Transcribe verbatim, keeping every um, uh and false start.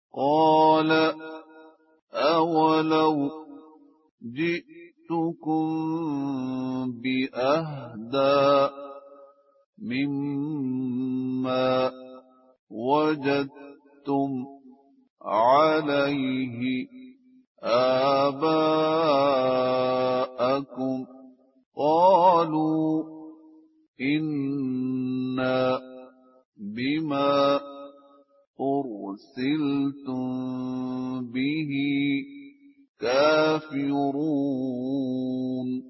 قال أولو جئتكم بأهدى مما وجدتم عليه آباءكم قالوا إنا بما أرسلتم به كافرون